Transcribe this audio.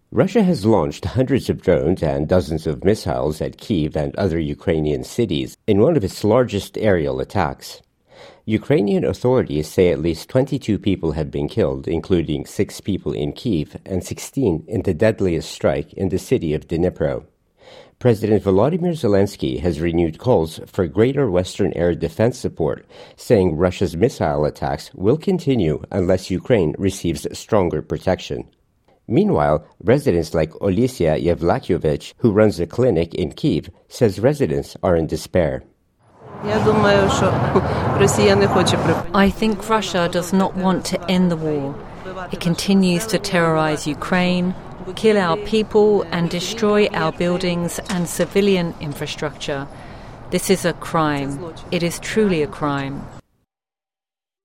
Russia has launched hundreds of drones and dozens of missiles at Kyiv and other Ukrainian cities in one of its largest aerial attacks. Ukrainian authorities say at least 22 people have been killed, including 6 people in Kyiv and 16 in the deadliest strike in the city of Dnipro. President Volodymyr Zelensky has renewed calls for greater Western air defense support, saying Russia's missile attacks will continue unless Ukraine receives stronger protection. Meanwhile, residents like Olesya Yevlakyovich, who runs a clinic in Kyiv, says residents are in despair. I think Russia does not want to end the war. It continues to terrorize Ukraine, kill our people, and destroy our buildings and civilian infrastructure. This is a crime. It is truly a crime.